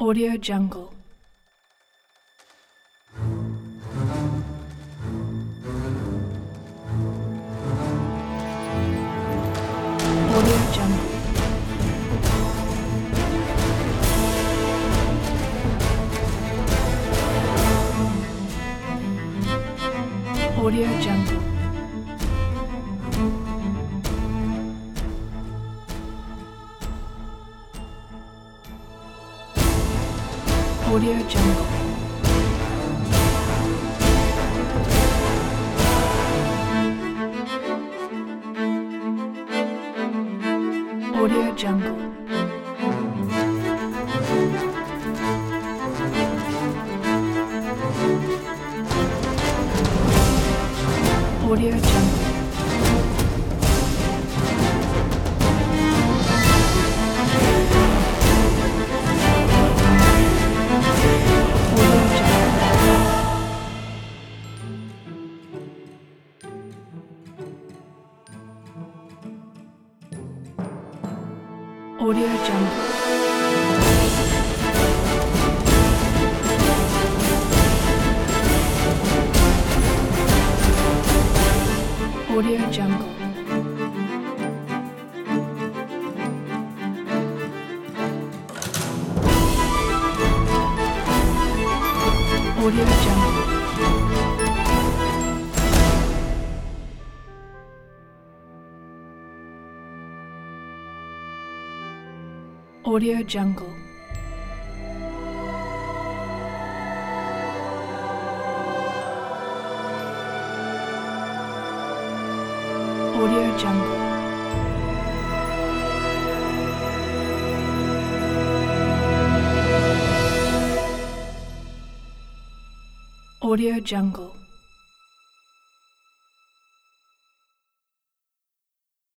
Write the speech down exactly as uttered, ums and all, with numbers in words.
Audio Jungle. Audio Jungle. Audio Jungle. Audio Jungle. Audio Jungle. Audio Jungle. Audio Jungle. Audio Jungle. Audio Jungle. Audio Jungle. Audio Jungle. Audio Jungle.